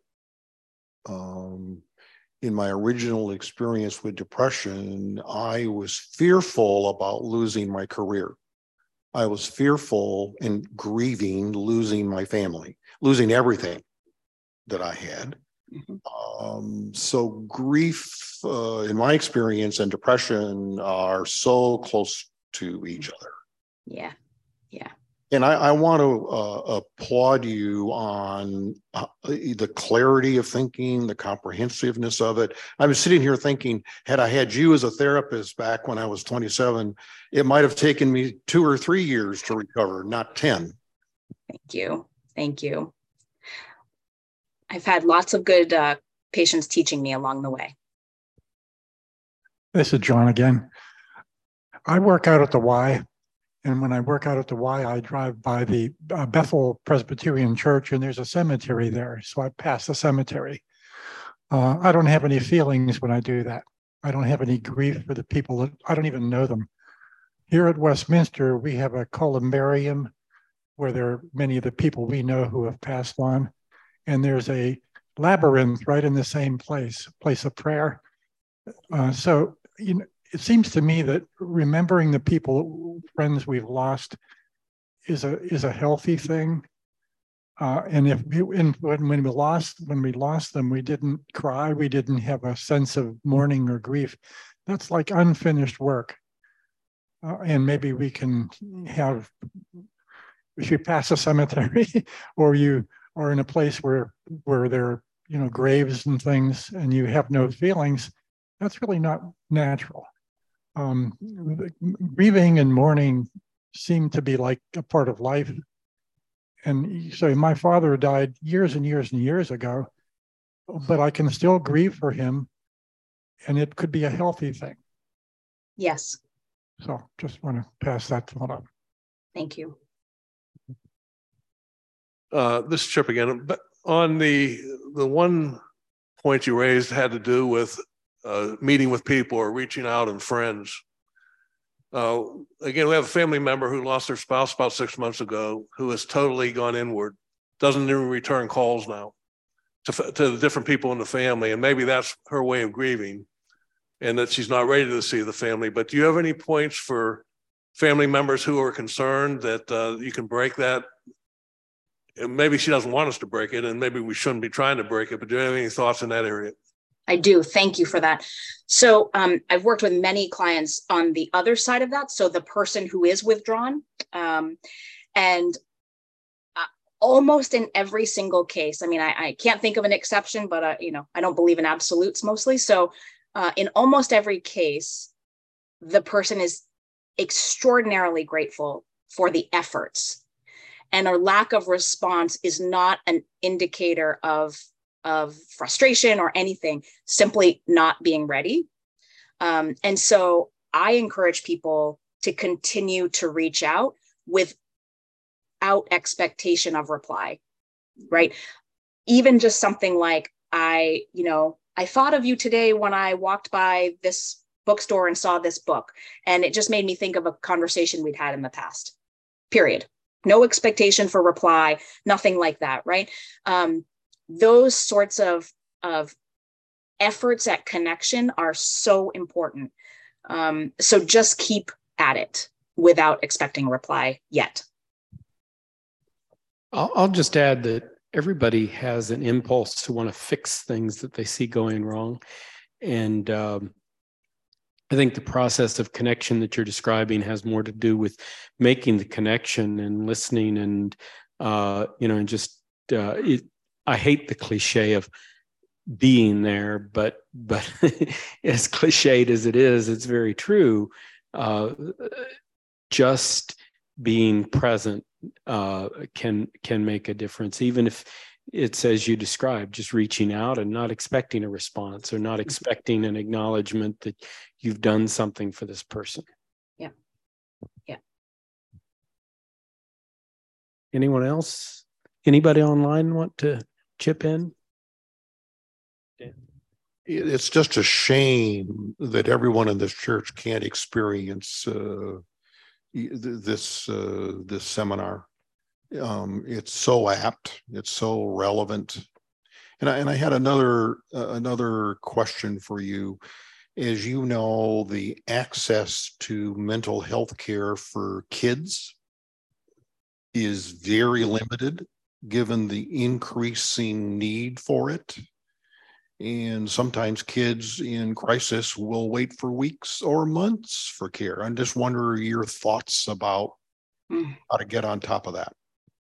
um, in my original experience with depression, I was fearful about losing my career. I was fearful and grieving losing my family, losing everything that I had. Mm-hmm. Um, so grief, uh, in my experience, and depression are so close to each other. Yeah, yeah. And I, I want to uh, applaud you on uh, the clarity of thinking, the comprehensiveness of it. I was sitting here thinking, had I had you as a therapist back when I was twenty-seven, it might have taken me two or three years to recover, not ten. Thank you. Thank you. I've had lots of good uh, patients teaching me along the way. This is John again. I work out at the Y. And when I work out at the Y, I drive by the uh, Bethel Presbyterian Church, and there's a cemetery there. So I pass the cemetery. Uh, I don't have any feelings when I do that. I don't have any grief for the people that I don't even know them. Here at Westminster, we have a columbarium where there are many of the people we know who have passed on. And there's a labyrinth right in the same place, place of prayer. Uh, so, you know, it seems to me that remembering the people, friends we've lost, is a is a healthy thing. Uh, and if we, and when, when we lost when we lost them, we didn't cry, we didn't have a sense of mourning or grief. That's like unfinished work. Uh, and maybe we can have, if you pass a cemetery, or you are in a place where where there are, you know, graves and things, and you have no feelings, that's really not natural. Um, grieving and mourning seem to be like a part of life. And so my father died years and years and years ago, but I can still grieve for him, and it could be a healthy thing. Yes. So just want to pass that thought on. Thank you. Uh, this is Chip again, but on the the one point you raised had to do with uh, meeting with people or reaching out and friends. Uh, again, we have a family member who lost their spouse about six months ago, who has totally gone inward, doesn't even return calls now to, to the different people in the family. And maybe that's her way of grieving, and that she's not ready to see the family. But do you have any points for family members who are concerned that uh, you can break that? And maybe she doesn't want us to break it, and maybe we shouldn't be trying to break it, but do you have any thoughts in that area? I do. Thank you for that. So um, I've worked with many clients on the other side of that. So the person who is withdrawn, um, and uh, almost in every single case, I mean, I, I can't think of an exception, but uh, you know, I don't believe in absolutes mostly. So uh, in almost every case, the person is extraordinarily grateful for the efforts, and a lack of response is not an indicator of of frustration or anything, simply not being ready. Um, and so I encourage people to continue to reach out without expectation of reply, right? Even just something like, I, you know, I thought of you today when I walked by this bookstore and saw this book, and it just made me think of a conversation we'd had in the past, period. No expectation for reply, nothing like that, right? Um, those sorts of, of efforts at connection are so important. Um, so just keep at it without expecting a reply yet. I'll, I'll just add that everybody has an impulse to want to fix things that they see going wrong. And um, I think the process of connection that you're describing has more to do with making the connection and listening and, uh, you know, and just, uh, it, I hate the cliche of being there, but, but as cliched as it is, it's very true. Uh, just being present uh, can, can make a difference, even if it's as you described, just reaching out and not expecting a response or not expecting an acknowledgement that you've done something for this person. Yeah. Yeah. Anyone else? Anybody online want to chip in? It- It's just a shame that everyone in this church can't experience uh, th- this uh, this seminar. Um, it's so apt. It's so relevant. And I, and I had another uh, another question for you. As you know, the access to mental health care for kids is very limited, given the increasing need for it. And sometimes kids in crisis will wait for weeks or months for care. I just wonder your thoughts about how to get on top of that.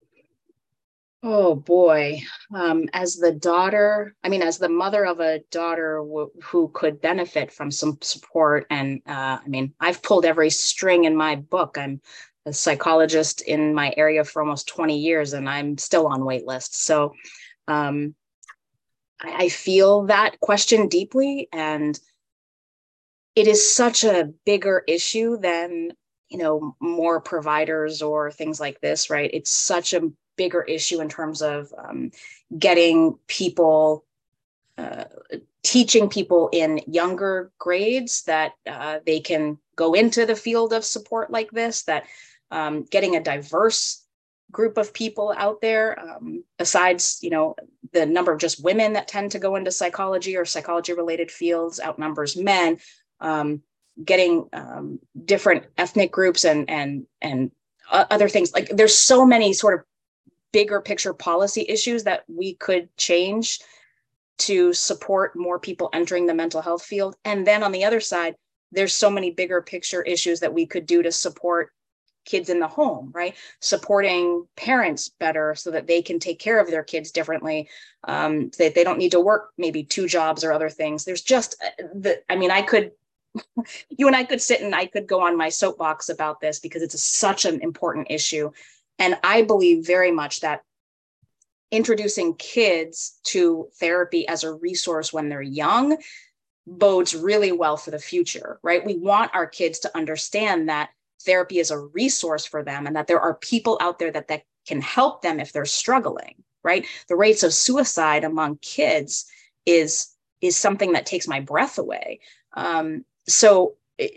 Oh boy. Um, as the daughter, I mean, as the mother of a daughter w- who could benefit from some support. And uh, I mean, I've pulled every string in my book. I'm a psychologist in my area for almost twenty years, and I'm still on wait lists. So um, I, I feel that question deeply. And it is such a bigger issue than, you know, more providers or things like this, right? It's such a bigger issue in terms of um, getting people, uh, teaching people in younger grades that uh, they can go into the field of support like this, that um, getting a diverse group of people out there, um, besides, you know, the number of just women that tend to go into psychology or psychology related fields outnumbers men, um, getting um, different ethnic groups and, and, and other things. Like there's so many sort of bigger picture policy issues that we could change to support more people entering the mental health field. And then on the other side, there's so many bigger picture issues that we could do to support kids in the home, right? Supporting parents better so that they can take care of their kids differently. Um, that they don't need to work maybe two jobs or other things. There's just the, I mean, I could, you and I could sit and I could go on my soapbox about this because it's a, such an important issue. And I believe very much that introducing kids to therapy as a resource when they're young bodes really well for the future, right? We want our kids to understand that therapy is a resource for them and that there are people out there that, that can help them if they're struggling, right? The rates of suicide among kids is, is something that takes my breath away. Um, so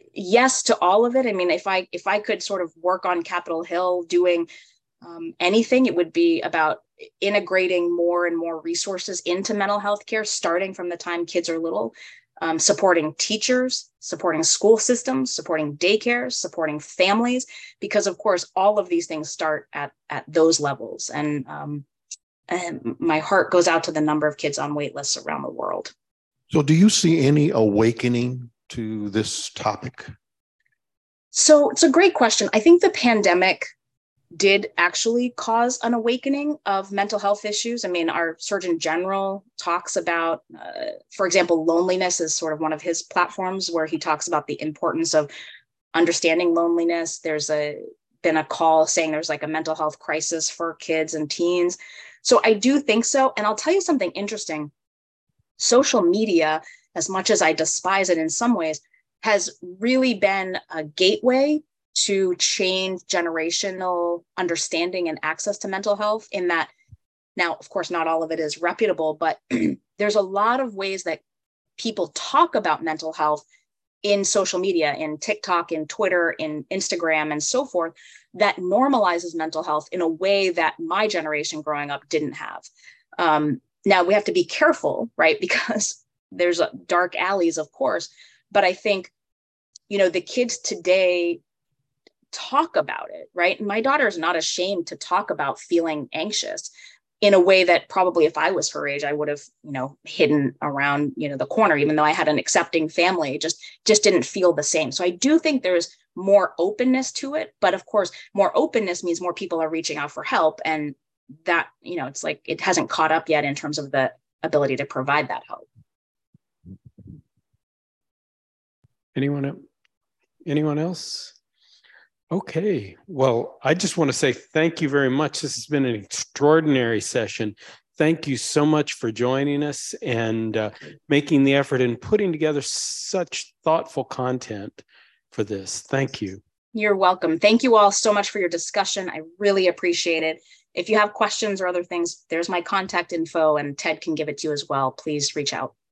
yes to all of it. I mean, if I, if I could sort of work on Capitol Hill doing Um, anything, it would be about integrating more and more resources into mental health care, starting from the time kids are little, um, supporting teachers, supporting school systems, supporting daycares, supporting families, because of course, all of these things start at, at those levels. And, um, and my heart goes out to the number of kids on wait lists around the world. So do you see any awakening to this topic? So it's a great question. I think the pandemic did actually cause an awakening of mental health issues. I mean, our Surgeon General talks about, uh, for example, loneliness is sort of one of his platforms where he talks about the importance of understanding loneliness. There's a been a call saying there's like a mental health crisis for kids and teens. So I do think so. And I'll tell you something interesting. Social media, as much as I despise it in some ways, has really been a gateway to change generational understanding and access to mental health, in that now, of course, not all of it is reputable, but there's a lot of ways that people talk about mental health in social media, in TikTok, in Twitter, in Instagram, and so forth, that normalizes mental health in a way that my generation growing up didn't have. Um, now, we have to be careful, right? Because there's a dark alleys, of course, but I think, you know, the kids today talk about it, right? My daughter is not ashamed to talk about feeling anxious in a way that probably if I was her age, I would have, you know, hidden around, you know, the corner, even though I had an accepting family, just, just didn't feel the same. So I do think there's more openness to it, but of course, more openness means more people are reaching out for help. And that, you know, it's like, it hasn't caught up yet in terms of the ability to provide that help. Anyone, anyone else? Okay, well, I just want to say thank you very much. This has been an extraordinary session. Thank you so much for joining us and uh, making the effort and putting together such thoughtful content for this. Thank you. You're welcome. Thank you all so much for your discussion. I really appreciate it. If you have questions or other things, there's my contact info, and Ted can give it to you as well. Please reach out.